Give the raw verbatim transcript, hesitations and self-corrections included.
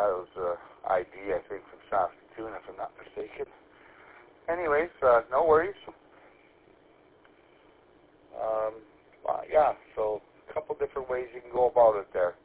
that. It was uh, I D, I think, from Saskatoon, if I'm not mistaken. Anyways, uh, no worries. Um, uh, yeah, so a couple different ways you can go about it there.